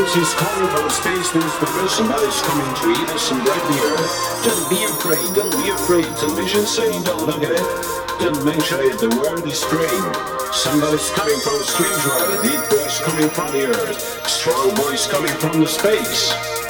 Voices calling from space means because somebody's coming to eat us and break the earth. Don't be afraid, don't be afraid. Television saying don't look at it. Don't mention it, the world is praying. Somebody's coming from a strange world. Deep voice coming from the earth. Strong voice coming from the space.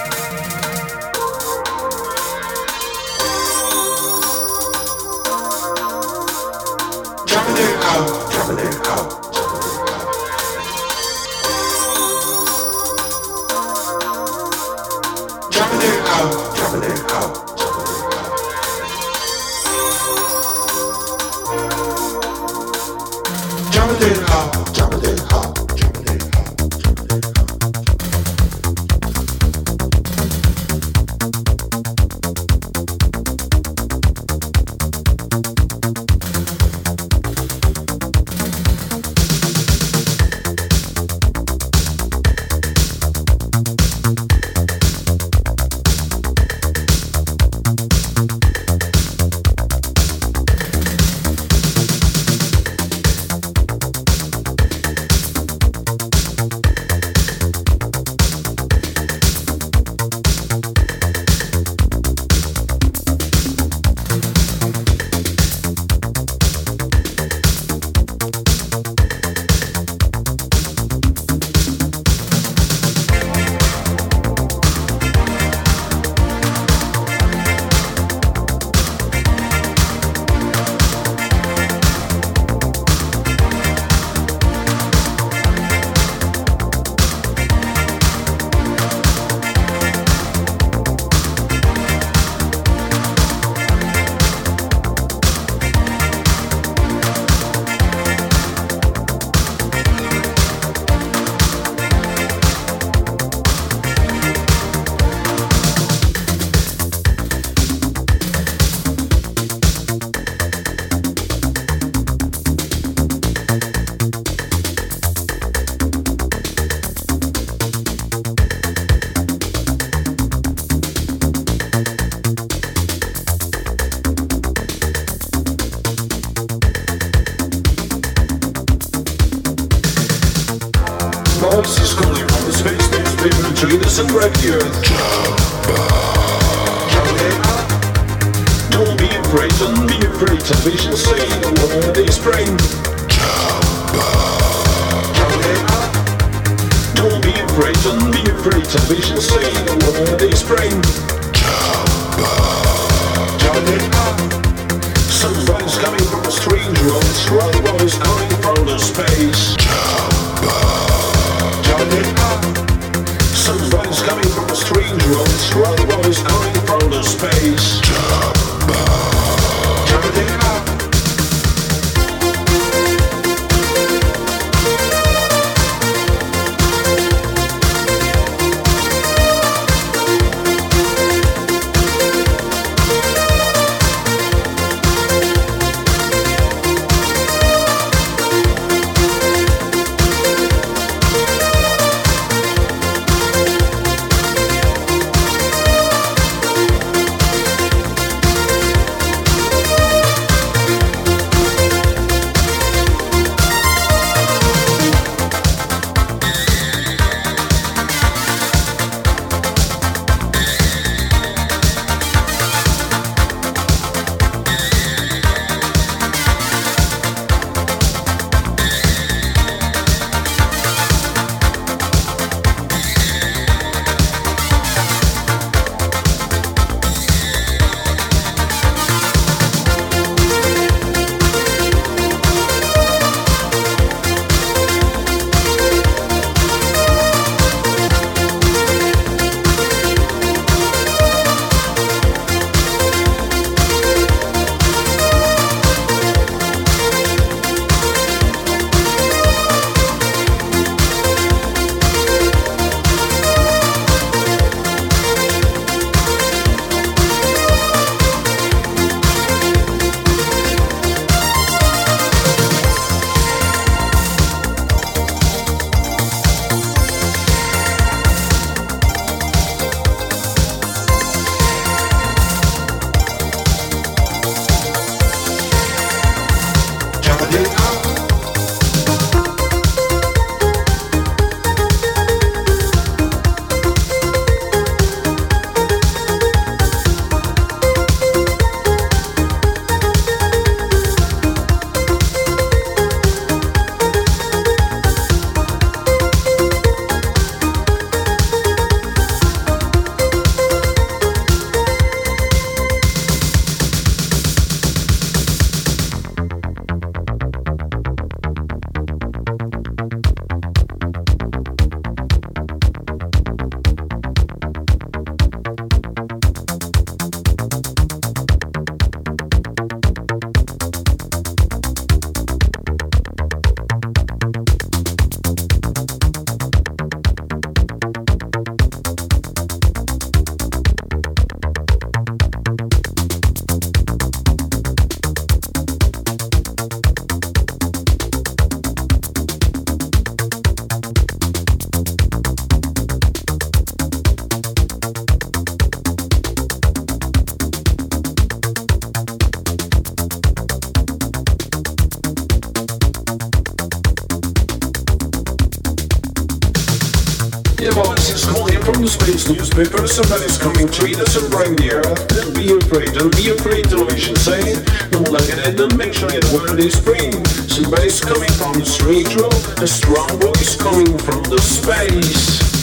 Voices calling from the space next people to eat us and break the earth. Don't be afraid, don't be afraid. Television saying the world is praying. Don't be afraid, don't be afraid. Television saying the world is praying. Somebody's coming from a strange world. Strong voice coming from the space. Somebody's coming from a strange world. Strong voice coming from the space. The voice is calling from the space newspaper. Somebody's coming to eat us and bring the air. Don't be afraid, television saying. Don't look at it, don't make sure the word is free. Somebody's coming from the street road. A strong voice coming from the space.